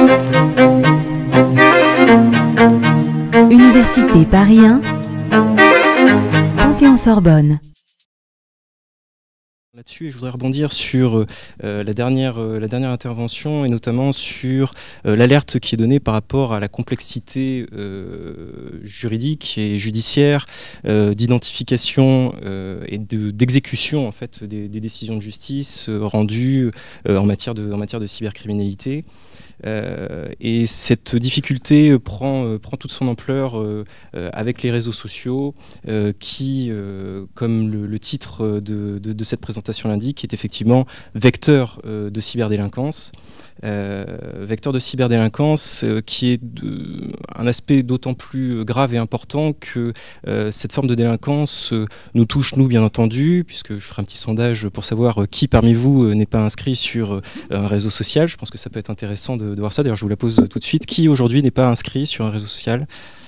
Université Paris 1, Panthéon-Sorbonne. Là-dessus, et je voudrais rebondir sur la dernière intervention et notamment sur l'alerte qui est donnée par rapport à la complexité juridique et judiciaire d'identification et d'exécution en fait des décisions de justice rendues en matière de cybercriminalité. Et cette difficulté prend toute son ampleur avec les réseaux sociaux qui, comme le titre de cette présentation l'indique, est effectivement vecteur de cyberdélinquance. Vecteur de cyberdélinquance qui est un aspect d'autant plus grave et important que cette forme de délinquance nous touche, nous bien entendu, puisque je ferai un petit sondage pour savoir qui parmi vous n'est pas inscrit sur un réseau social. Je pense que ça peut être intéressant de voir ça. D'ailleurs, je vous la pose tout de suite. Qui aujourd'hui n'est pas inscrit sur un réseau social ?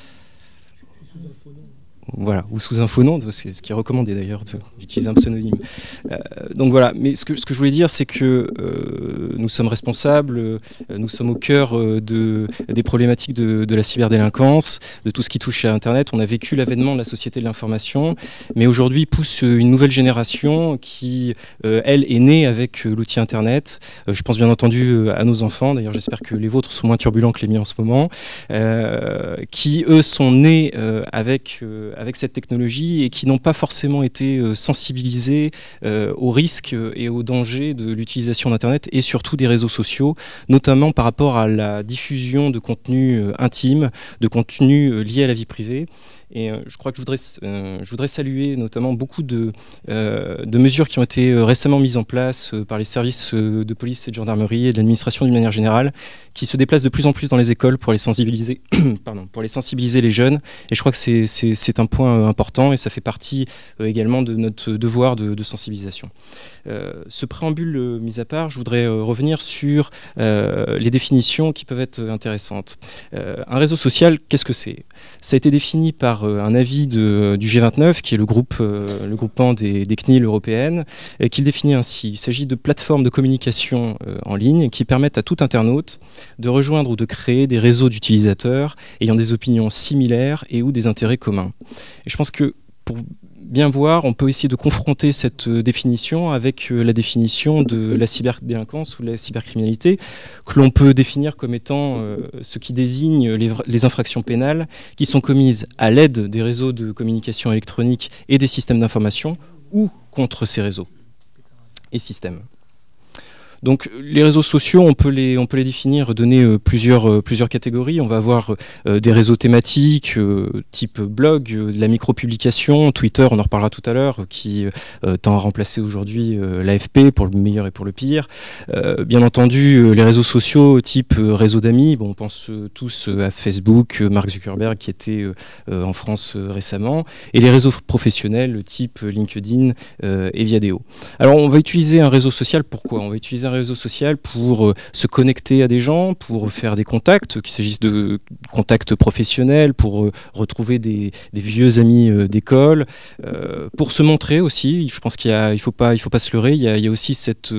Voilà, ou sous un faux nom, c'est ce qui est recommandé d'ailleurs d'utiliser un pseudonyme. Donc voilà, mais ce que je voulais dire, c'est que nous sommes responsables, nous sommes au cœur des problématiques de la cyberdélinquance, de tout ce qui touche à Internet. On a vécu l'avènement de la société de l'information, mais aujourd'hui pousse une nouvelle génération qui, elle, est née avec l'outil Internet. Je pense bien entendu à nos enfants, d'ailleurs j'espère que les vôtres sont moins turbulents que les miens en ce moment, qui, eux, sont nés avec cette technologie et qui n'ont pas forcément été sensibilisés aux risques et aux dangers de l'utilisation d'Internet et surtout des réseaux sociaux, notamment par rapport à la diffusion de contenus intimes, de contenus liés à la vie privée. Et je crois que je voudrais saluer notamment beaucoup de mesures qui ont été récemment mises en place par les services de police et de gendarmerie et de l'administration d'une manière générale, qui se déplacent de plus en plus dans les écoles pour les sensibiliser, pour les sensibiliser les jeunes. Et je crois que c'est un point important et ça fait partie également de notre devoir de sensibilisation. Ce préambule mis à part, je voudrais revenir sur les définitions qui peuvent être intéressantes. Un réseau social, qu'est-ce que c'est ? Ça a été défini par un avis du G29, qui est le groupement des CNIL européennes, qui le définit ainsi. Il s'agit de plateformes de communication en ligne qui permettent à tout internaute de rejoindre ou de créer des réseaux d'utilisateurs ayant des opinions similaires et ou des intérêts communs. Et je pense que pour bien voir, on peut essayer de confronter cette définition avec la définition de la cyberdélinquance ou la cybercriminalité, que l'on peut définir comme étant ce qui désigne les infractions pénales qui sont commises à l'aide des réseaux de communication électronique et des systèmes d'information ou contre ces réseaux et systèmes. Donc les réseaux sociaux, on peut les définir, donner plusieurs catégories. On va avoir des réseaux thématiques, type blog, de la micro-publication, Twitter, on en reparlera tout à l'heure, qui tend à remplacer aujourd'hui l'AFP pour le meilleur et pour le pire. Bien entendu, les réseaux sociaux, type réseau d'amis, on pense tous à Facebook, Mark Zuckerberg qui était en France récemment, et les réseaux professionnels, type LinkedIn et Viadeo. Alors on va utiliser un réseau social, pourquoi ? On va utiliser un réseau social pour se connecter à des gens, pour faire des contacts, qu'il s'agisse de contacts professionnels, pour retrouver des vieux amis d'école, pour se montrer aussi. Je pense qu'il faut pas se leurrer. Il y a aussi cette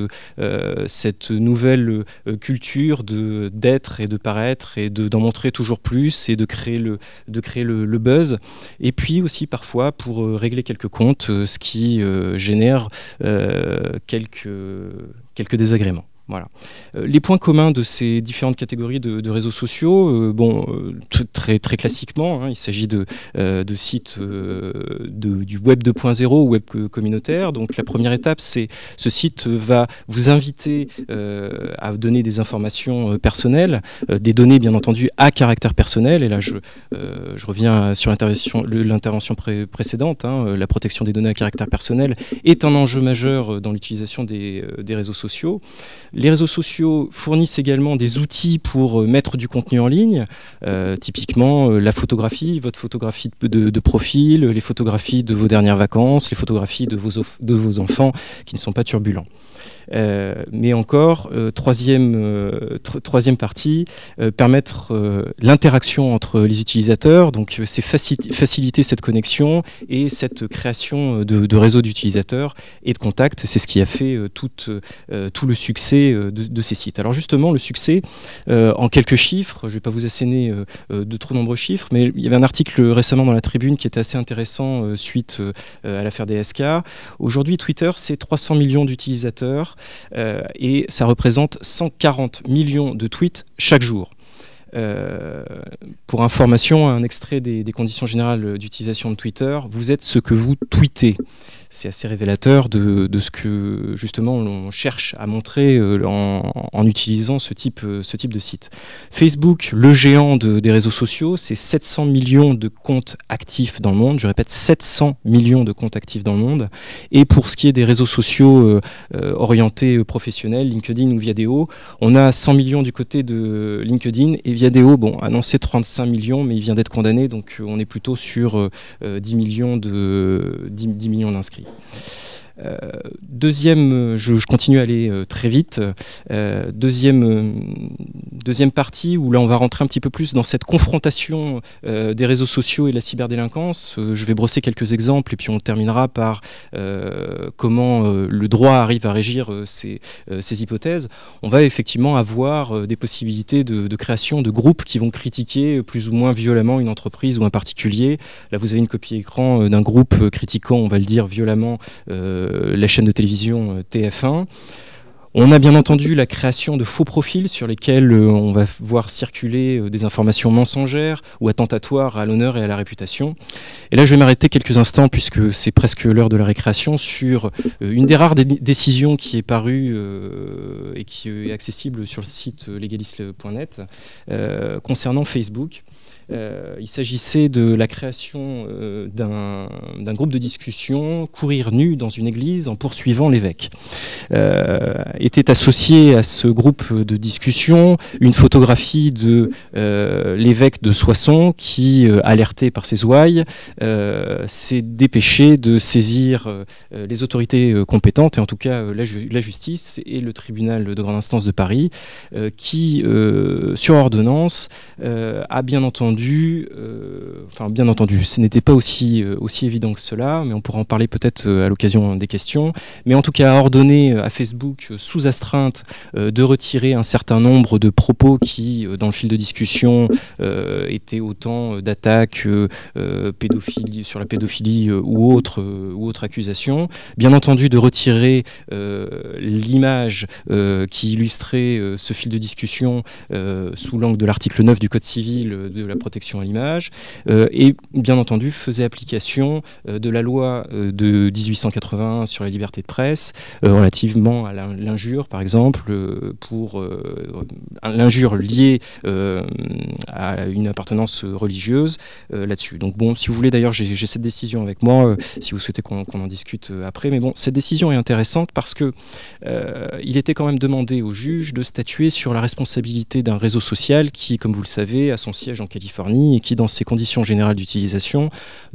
nouvelle culture d'être et de paraître et d'en montrer toujours plus et de créer le buzz. Et puis aussi parfois pour régler quelques comptes, ce qui génère quelques désagréments. Voilà. Les points communs de ces différentes catégories de réseaux sociaux, très classiquement, il s'agit de sites du web 2.0, web communautaire. Donc la première étape, c'est ce site va vous inviter à donner des informations personnelles, des données bien entendu à caractère personnel. Et là, je reviens sur l'intervention précédente. La protection des données à caractère personnel est un enjeu majeur dans l'utilisation des réseaux sociaux. Les réseaux sociaux fournissent également des outils pour mettre du contenu en ligne, typiquement la photographie, votre photographie de profil, les photographies de vos dernières vacances, les photographies de vos enfants qui ne sont pas turbulents. Mais encore, troisième partie, permettre l'interaction entre les utilisateurs, donc c'est faciliter cette connexion et cette création de réseaux d'utilisateurs et de contacts. C'est ce qui a fait tout le succès succès de ces sites. Alors justement, le succès, en quelques chiffres, je ne vais pas vous asséner de trop nombreux chiffres, mais il y avait un article récemment dans la Tribune qui était assez intéressant suite à l'affaire DSK. Aujourd'hui, Twitter, c'est 300 millions d'utilisateurs et ça représente 140 millions de tweets chaque jour. Pour information, un extrait des conditions générales d'utilisation de Twitter, vous êtes ce que vous tweetez. C'est assez révélateur de ce que justement on cherche à montrer en utilisant ce type de site. Facebook, le géant des réseaux sociaux, c'est 700 millions de comptes actifs dans le monde. Je répète, 700 millions de comptes actifs dans le monde. Et pour ce qui est des réseaux sociaux orientés professionnels, LinkedIn ou Viadeo, on a 100 millions du côté de LinkedIn et Viadeo, annoncé 35 millions, mais il vient d'être condamné, donc on est plutôt sur 10 millions d'inscrits. Deuxième, je continue à aller très vite. Deuxième partie où là on va rentrer un petit peu plus dans cette confrontation des réseaux sociaux et la cyberdélinquance. Je vais brosser quelques exemples et puis on terminera par comment le droit arrive à régir ces hypothèses. On va effectivement avoir des possibilités de création de groupes qui vont critiquer plus ou moins violemment une entreprise ou un particulier. Là vous avez une copie écran d'un groupe critiquant, on va le dire violemment, la chaîne de télévision TF1. On a bien entendu la création de faux profils sur lesquels on va voir circuler des informations mensongères ou attentatoires à l'honneur et à la réputation. Et là, je vais m'arrêter quelques instants, puisque c'est presque l'heure de la récréation, sur une des rares décisions qui est parue et qui est accessible sur le site legaliste.net concernant Facebook. Il s'agissait de la création d'un groupe de discussion, courir nu dans une église en poursuivant l'évêque. Était associée à ce groupe de discussion une photographie de l'évêque de Soissons qui, alerté par ses ouailles, s'est dépêché de saisir les autorités compétentes, et en tout cas la justice et le tribunal de grande instance de Paris, qui, sur ordonnance, a bien entendu, ce n'était pas aussi évident que cela, mais on pourra en parler peut-être à l'occasion des questions, mais en tout cas a ordonné à Facebook sous astreinte de retirer un certain nombre de propos qui, dans le fil de discussion, étaient autant d'attaques sur la pédophilie ou autre accusation. Bien entendu, de retirer l'image qui illustrait ce fil de discussion sous l'angle de l'article 9 du Code civil de la protection à l'image, et bien entendu faisait application de la loi de 1881 sur la liberté de presse relativement à l'injure, par exemple, pour l'injure liée à une appartenance religieuse là-dessus. Donc bon, si vous voulez, d'ailleurs, j'ai cette décision avec moi, si vous souhaitez qu'on en discute après, mais bon, cette décision est intéressante parce que il était quand même demandé au juge de statuer sur la responsabilité d'un réseau social qui, comme vous le savez, a son siège en Californie et qui, dans ses conditions générales d'utilisation,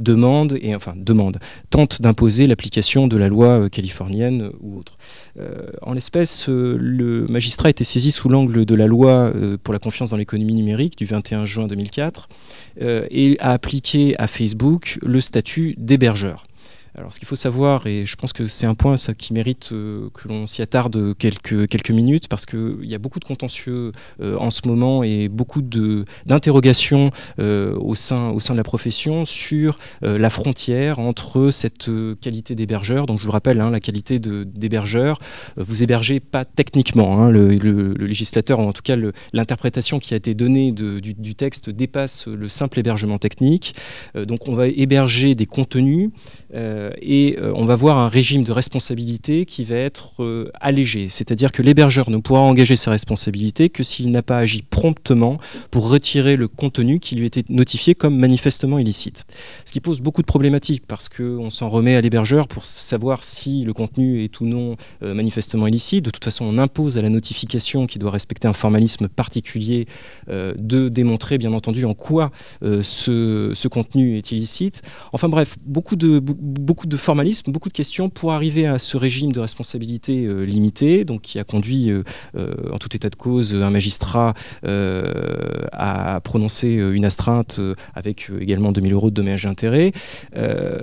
tente d'imposer l'application de la loi californienne ou autre. En l'espèce, le magistrat était saisi sous l'angle de la loi pour la confiance dans l'économie numérique du 21 juin 2004 et a appliqué à Facebook le statut d'hébergeur. Alors, ce qu'il faut savoir, et je pense que c'est un point qui mérite que l'on s'y attarde quelques minutes, parce qu'il y a beaucoup de contentieux en ce moment et beaucoup d'interrogations au sein de la profession sur la frontière entre cette qualité d'hébergeur. Donc, je vous rappelle, la qualité d'hébergeur, vous hébergez pas techniquement. Le législateur, en tout cas l'interprétation qui a été donnée du texte dépasse le simple hébergement technique. Donc, on va héberger des contenus et on va voir un régime de responsabilité qui va être allégé, c'est-à-dire que l'hébergeur ne pourra engager ses responsabilités que s'il n'a pas agi promptement pour retirer le contenu qui lui était notifié comme manifestement illicite. Ce qui pose beaucoup de problématiques parce qu'on s'en remet à l'hébergeur pour savoir si le contenu est ou non manifestement illicite. De toute façon, on impose à la notification, qui doit respecter un formalisme particulier, de démontrer bien entendu en quoi ce contenu est illicite. Enfin bref, beaucoup de formalisme, beaucoup de questions pour arriver à ce régime de responsabilité limitée, donc qui a conduit en tout état de cause un magistrat à prononcer une astreinte avec également 2 000 € de dommages et intérêts,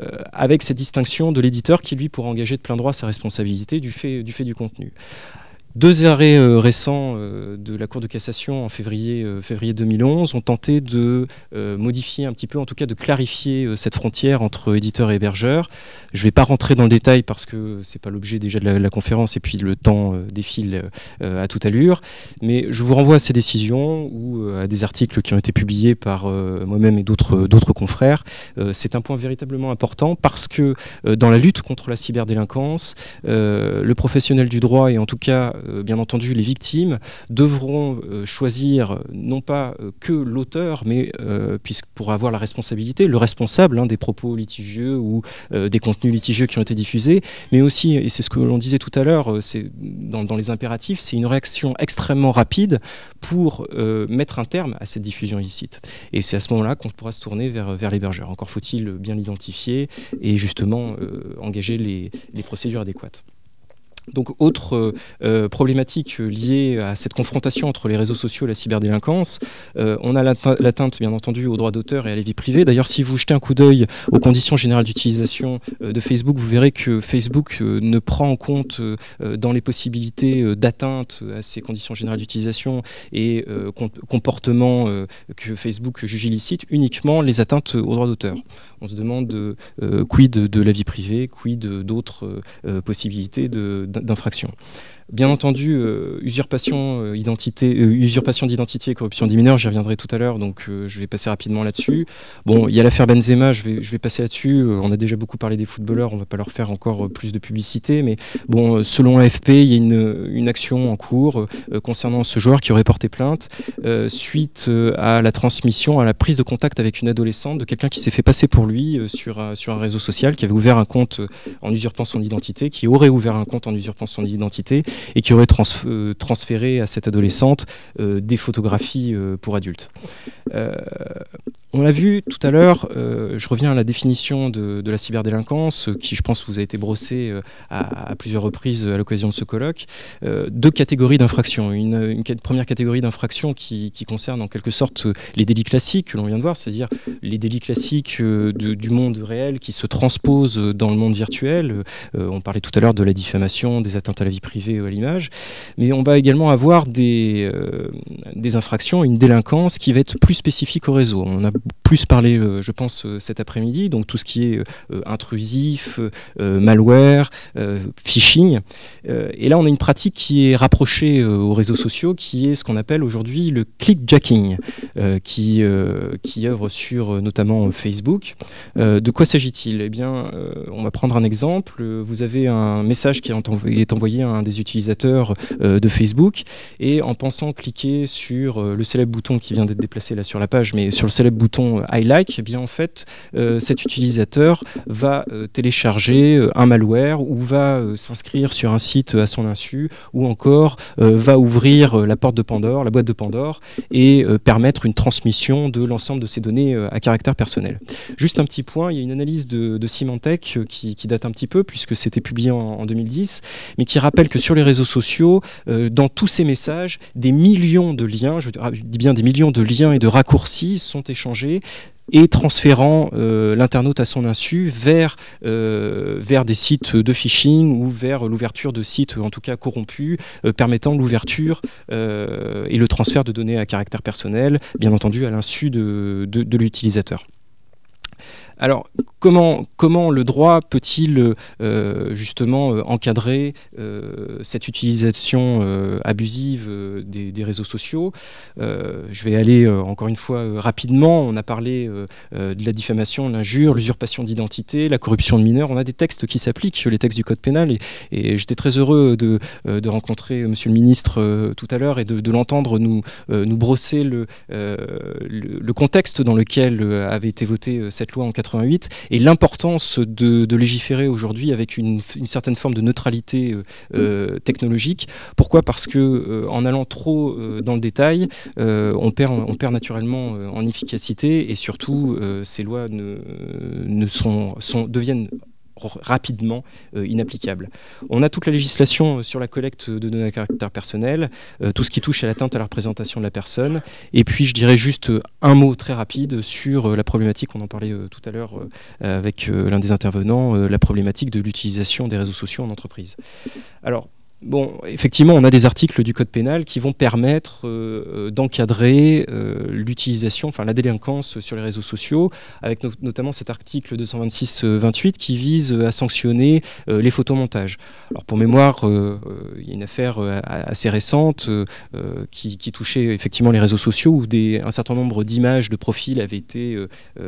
avec cette distinction de l'éditeur qui lui pourra engager de plein droit sa responsabilité du fait du contenu. 2 arrêts récents de la Cour de cassation en février 2011 ont tenté de modifier un petit peu, en tout cas de clarifier cette frontière entre éditeurs et hébergeurs. Je ne vais pas rentrer dans le détail parce que ce n'est pas l'objet déjà de la conférence et puis le temps défile à toute allure, mais je vous renvoie à ces décisions ou à des articles qui ont été publiés par moi-même et d'autres confrères. C'est un point véritablement important parce que dans la lutte contre la cyberdélinquance, le professionnel du droit et en tout cas bien entendu les victimes devront choisir non pas que l'auteur, mais puisque pour avoir la responsabilité, le responsable des propos litigieux ou des contenus litigieux qui ont été diffusés, mais aussi, et c'est ce que l'on disait tout à l'heure, c'est dans les impératifs, c'est une réaction extrêmement rapide pour mettre un terme à cette diffusion illicite. Et c'est à ce moment-là qu'on pourra se tourner vers l'hébergeur. Encore faut-il bien l'identifier et justement engager les procédures adéquates. Donc autre problématique liée à cette confrontation entre les réseaux sociaux et la cyberdélinquance, on a l'atteinte bien entendu aux droits d'auteur et à la vie privée. D'ailleurs, si vous jetez un coup d'œil aux conditions générales d'utilisation de Facebook, vous verrez que Facebook ne prend en compte dans les possibilités d'atteinte à ces conditions générales d'utilisation et comportements que Facebook juge illicites uniquement les atteintes aux droits d'auteur. On se demande quid de la vie privée, quid d'autres possibilités d'infraction. Bien entendu, usurpation d'identité et corruption des mineurs, j'y reviendrai tout à l'heure, donc je vais passer rapidement là-dessus. Bon, il y a l'affaire Benzema, je vais passer là-dessus. On a déjà beaucoup parlé des footballeurs, on ne va pas leur faire encore plus de publicité, mais bon, selon l'AFP, il y a une action en cours concernant ce joueur qui aurait porté plainte suite à la transmission, à la prise de contact avec une adolescente de quelqu'un qui s'est fait passer pour lui sur un réseau social, qui avait ouvert un compte en usurpant son identité, qui aurait ouvert un compte en usurpant son identité, et qui aurait transféré à cette adolescente des photographies pour adultes. On l'a vu tout à l'heure, je reviens à la définition de la cyberdélinquance, qui je pense vous a été brossée à plusieurs reprises à l'occasion de ce colloque. 2 catégories d'infractions. Une première catégorie d'infractions qui concerne en quelque sorte les délits classiques que l'on vient de voir, c'est-à-dire les délits classiques du monde réel qui se transposent dans le monde virtuel. On parlait tout à l'heure de la diffamation, des atteintes à la vie privée ou à l'image, mais on va également avoir des infractions, une délinquance qui va être plus spécifique au réseau. On a plus parlé, je pense, cet après-midi, donc tout ce qui est intrusif, malware, phishing. Et là, on a une pratique qui est rapprochée aux réseaux sociaux, qui est ce qu'on appelle aujourd'hui le clickjacking, qui œuvre sur notamment Facebook. De quoi s'agit-il ? Eh bien, on va prendre un exemple. Vous avez un message qui est envoyé à un des utilisateurs de Facebook, et en pensant cliquer sur le célèbre bouton qui vient d'être déplacé là sur la page, mais sur le célèbre bouton I like, eh bien en fait cet utilisateur va télécharger un malware ou va s'inscrire sur un site à son insu, ou encore va ouvrir la boîte de Pandore, et permettre une transmission de l'ensemble de ces données à caractère personnel. Juste un petit point, il y a une analyse de Symantec qui date un petit peu, puisque c'était publié en 2010, mais qui rappelle que sur les réseaux sociaux, dans tous ces messages, des millions de liens, je dis bien des millions de liens et de raccourcis sont échangés, et transférant l'internaute à son insu vers des sites de phishing ou vers l'ouverture de sites en tout cas corrompus, permettant l'ouverture et le transfert de données à caractère personnel, bien entendu à l'insu de l'utilisateur. Alors, comment le droit peut-il justement encadrer cette utilisation abusive des réseaux sociaux ? Je vais aller encore une fois rapidement. On a parlé de la diffamation, l'injure, l'usurpation d'identité, la corruption de mineurs. On a des textes qui s'appliquent, les textes du Code pénal, et j'étais très heureux de rencontrer Monsieur le Ministre tout à l'heure et de l'entendre nous brosser le contexte dans lequel avait été votée cette loi en 88, et l'importance de légiférer aujourd'hui avec une certaine forme de neutralité technologique. Pourquoi ? Parce que en allant trop dans le détail, on perd naturellement en efficacité, et surtout ces lois deviennent rapidement inapplicables. On a toute la législation sur la collecte de données à caractère personnel, tout ce qui touche à l'atteinte à la représentation de la personne, et puis je dirais juste un mot très rapide sur la problématique, on en parlait tout à l'heure avec l'un des intervenants, la problématique de l'utilisation des réseaux sociaux en entreprise. Alors, Bon, effectivement, on a des articles du Code pénal qui vont permettre d'encadrer l'utilisation, enfin la délinquance sur les réseaux sociaux, avec notamment cet article 226-28 qui vise à sanctionner les photomontages. Alors pour mémoire, il y a une affaire assez récente qui touchait effectivement les réseaux sociaux où un certain nombre d'images de profils avaient été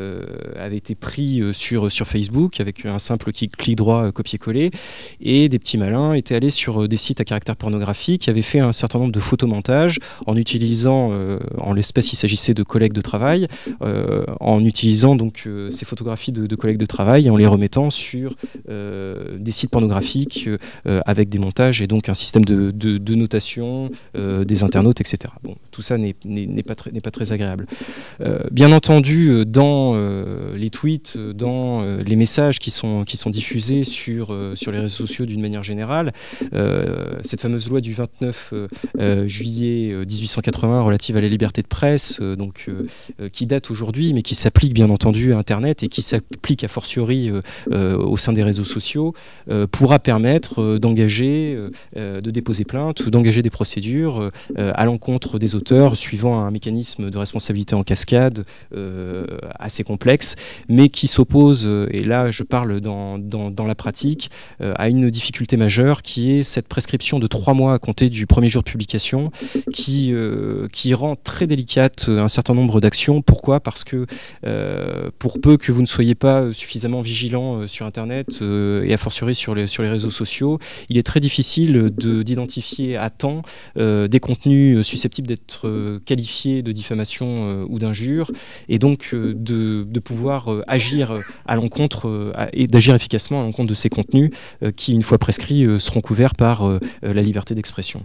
pris sur Facebook avec un simple clic droit copier-coller, et des petits malins étaient allés sur des sites à caractère pornographique qui avaient fait un certain nombre de photomontages en utilisant, en l'espèce il s'agissait de collègues de travail, en utilisant donc ces photographies de collègues de travail et en les remettant sur des sites pornographiques avec des montages et donc un système de notation des internautes, etc. Bon, tout ça n'est pas très agréable. Bien entendu, dans les tweets, dans les messages qui sont diffusés sur les réseaux sociaux d'une manière générale, cette fameuse loi du 29 juillet 1880 relative à la liberté de presse, qui date aujourd'hui, mais qui s'applique bien entendu à Internet et qui s'applique a fortiori au sein des réseaux sociaux, pourra permettre d'engager, de déposer plainte ou d'engager des procédures à l'encontre des auteurs, suivant un mécanisme de responsabilité en cascade assez complexe, mais qui s'oppose, et là je parle dans la pratique, à une difficulté majeure qui est cette prescription de 3 mois à compter du premier jour de publication qui rend très délicate un certain nombre d'actions. Pourquoi ? Parce que pour peu que vous ne soyez pas suffisamment vigilant sur Internet et a fortiori sur les réseaux sociaux, il est très difficile d'identifier à temps des contenus susceptibles d'être qualifiés de diffamation ou d'injure, et donc de pouvoir agir à l'encontre et d'agir efficacement à l'encontre de ces contenus qui, une fois prescrits, seront couverts par la liberté d'expression.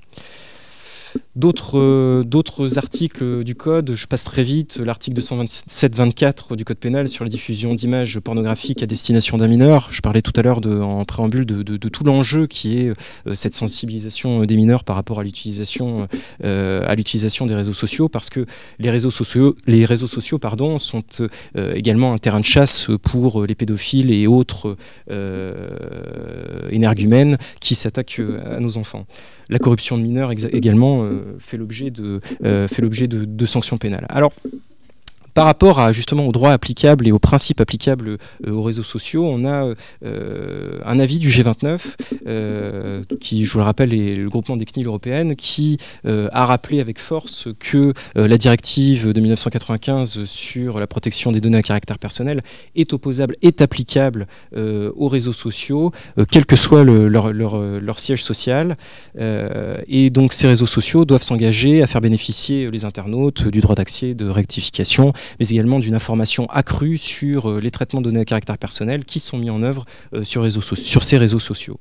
D'autres articles du Code, je passe très vite, l'article 227-24 du Code pénal sur la diffusion d'images pornographiques à destination d'un mineur. Je parlais tout à l'heure en préambule de tout l'enjeu qui est cette sensibilisation des mineurs par rapport à l'utilisation des réseaux sociaux, parce que les réseaux sociaux sont également un terrain de chasse pour les pédophiles et autres énergumènes qui s'attaquent à nos enfants. La corruption de mineurs également fait l'objet de sanctions pénales. Alors, par rapport justement au droit applicable et aux principes applicables aux réseaux sociaux, on a un avis du G29, qui, je vous le rappelle, est le groupement des CNIL européennes, qui a rappelé avec force que la directive de 1995 sur la protection des données à caractère personnel est opposable, est applicable aux réseaux sociaux, quel que soit leur siège social. Et donc ces réseaux sociaux doivent s'engager à faire bénéficier les internautes du droit d'accès, de rectification, mais également d'une information accrue sur les traitements de données à caractère personnel qui sont mis en œuvre sur ces réseaux sociaux.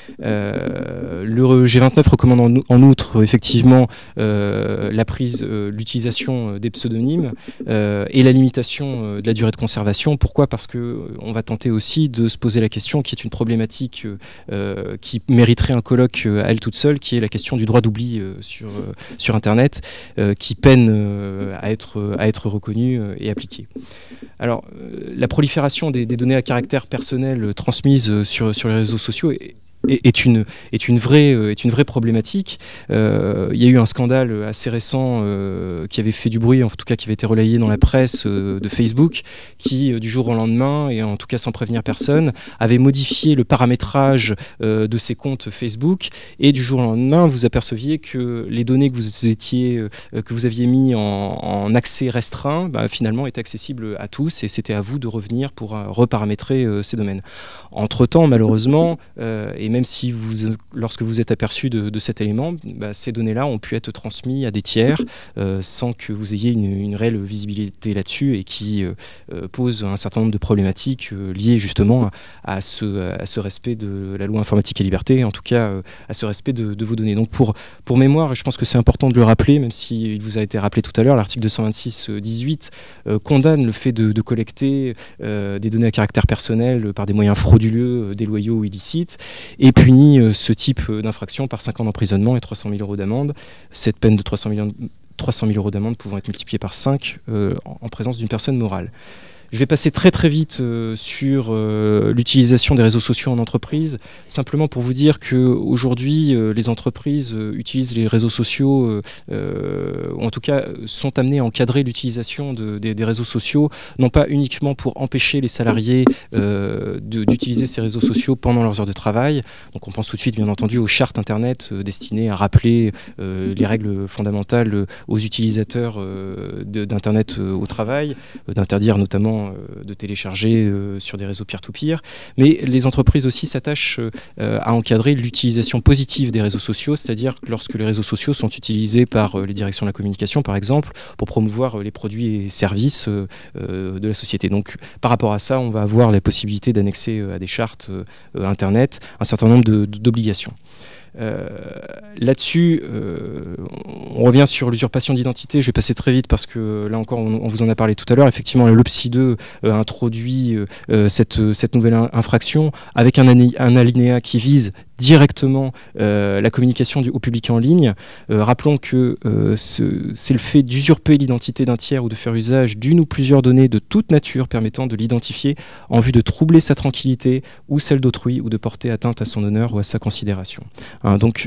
Le G29 recommande en outre effectivement l'utilisation des pseudonymes et la limitation de la durée de conservation. Pourquoi ? Parce qu'on va tenter aussi de se poser la question qui est une problématique qui mériterait un colloque à elle toute seule, qui est la question du droit d'oubli sur Internet, qui peine à être reconnu et appliqué. Alors, la prolifération des données à caractère personnel transmises sur les réseaux sociaux est une vraie problématique. Il y a eu un scandale assez récent qui avait fait du bruit, en tout cas qui avait été relayé dans la presse de Facebook, qui du jour au lendemain, et en tout cas sans prévenir personne, avait modifié le paramétrage de ses comptes Facebook, et du jour au lendemain vous aperceviez que les données que vous aviez mis en accès restreint finalement étaient accessibles à tous, et c'était à vous de revenir pour reparamétrer ces domaines. Entre-temps, malheureusement, et même si lorsque vous êtes aperçu de cet élément, ces données-là ont pu être transmises à des tiers sans que vous ayez une réelle visibilité là-dessus, et qui pose un certain nombre de problématiques liées justement à ce respect de la loi informatique et liberté, en tout cas à ce respect de vos données. Donc pour mémoire, et je pense que c'est important de le rappeler, même s'il vous a été rappelé tout à l'heure, l'article 226-18 condamne le fait de collecter des données à caractère personnel par des moyens frauduleux, déloyaux ou illicites, et punit ce type d'infraction par 5 ans d'emprisonnement et 300 000 euros d'amende. Cette peine de 300 000 euros d'amende pouvant être multipliée par 5 en présence d'une personne morale. Je vais passer très très vite sur l'utilisation des réseaux sociaux en entreprise, simplement pour vous dire qu'aujourd'hui, les entreprises utilisent les réseaux sociaux, ou en tout cas sont amenées à encadrer l'utilisation des réseaux sociaux, non pas uniquement pour empêcher les salariés d'utiliser ces réseaux sociaux pendant leurs heures de travail. Donc on pense tout de suite bien entendu aux chartes Internet destinées à rappeler les règles fondamentales aux utilisateurs d'Internet au travail, d'interdire notamment de télécharger sur des réseaux peer-to-peer. Mais les entreprises aussi s'attachent à encadrer l'utilisation positive des réseaux sociaux, c'est-à-dire lorsque les réseaux sociaux sont utilisés par les directions de la communication, par exemple, pour promouvoir les produits et services de la société. Donc par rapport à ça, on va avoir la possibilité d'annexer à des chartes Internet un certain nombre d'obligations. Là-dessus, on revient sur l'usurpation d'identité. Je vais passer très vite parce que là encore, on vous en a parlé tout à l'heure. Effectivement, l'OPSI 2 introduit cette nouvelle infraction avec un alinéa qui vise directement la communication au public en ligne. Rappelons que c'est le fait d'usurper l'identité d'un tiers ou de faire usage d'une ou plusieurs données de toute nature permettant de l'identifier en vue de troubler sa tranquillité ou celle d'autrui ou de porter atteinte à son honneur ou à sa considération. Donc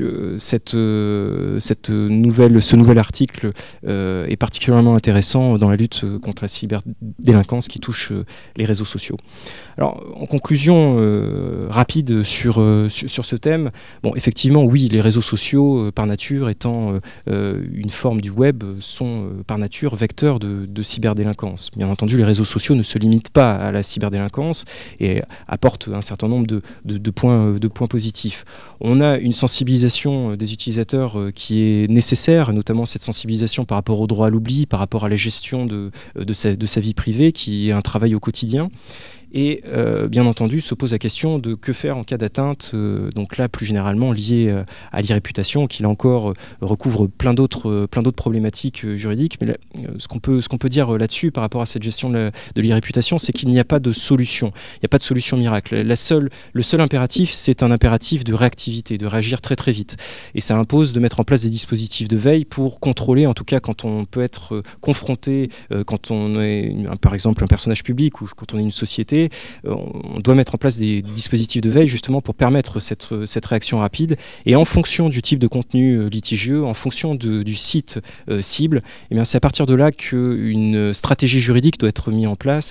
ce nouvel article est particulièrement intéressant dans la lutte contre la cyberdélinquance qui touche les réseaux sociaux. Alors, en conclusion rapide sur ce thème, bon, effectivement, oui, les réseaux sociaux, par nature, étant une forme du web, sont par nature vecteurs de cyberdélinquance. Bien entendu, les réseaux sociaux ne se limitent pas à la cyberdélinquance et apportent un certain nombre de points positifs. On a une sensibilisation des utilisateurs qui est nécessaire, notamment cette sensibilisation par rapport au droit à l'oubli, par rapport à la gestion de sa vie privée, qui est un travail au quotidien. Et bien entendu, se pose la question de que faire en cas d'atteinte, donc là plus généralement liée à l'e-réputation, qui là encore recouvre plein d'autres problématiques juridiques. Mais là, ce qu'on peut dire là-dessus par rapport à cette gestion de l'e-réputation, c'est qu'il n'y a pas de solution. Il n'y a pas de solution miracle. Le seul impératif, c'est un impératif de réactivité, de réagir très très vite. Et ça impose de mettre en place des dispositifs de veille pour contrôler, en tout cas quand on peut être confronté, quand on est par exemple un personnage public ou quand on est une société. On doit mettre en place des dispositifs de veille justement pour permettre cette réaction rapide, et en fonction du type de contenu litigieux, en fonction du site cible, eh bien c'est à partir de là qu'une stratégie juridique doit être mise en place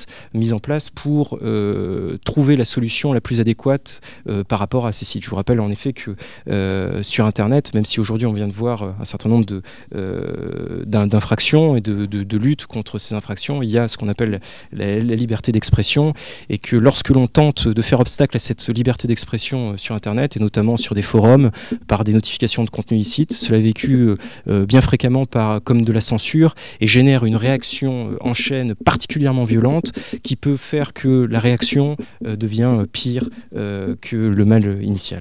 pour trouver la solution la plus adéquate par rapport à ces sites. Je vous rappelle en effet que sur Internet, même si aujourd'hui on vient de voir un certain nombre d'infractions et de lutte contre ces infractions, il y a ce qu'on appelle la liberté d'expression, et que lorsque l'on tente de faire obstacle à cette liberté d'expression sur Internet, et notamment sur des forums, par des notifications de contenu illicite, cela est vécu bien fréquemment comme de la censure et génère une réaction en chaîne particulièrement violente qui peut faire que la réaction devient pire que le mal initial.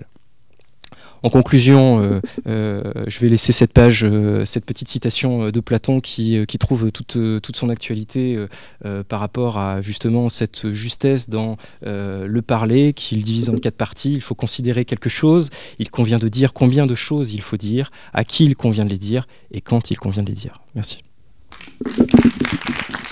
En conclusion, je vais laisser cette page, cette petite citation de Platon qui trouve toute son actualité par rapport à justement cette justesse dans le parler, qu'il divise en 4 parties. Il faut considérer quelque chose, il convient de dire combien de choses il faut dire, à qui il convient de les dire et quand il convient de les dire. Merci.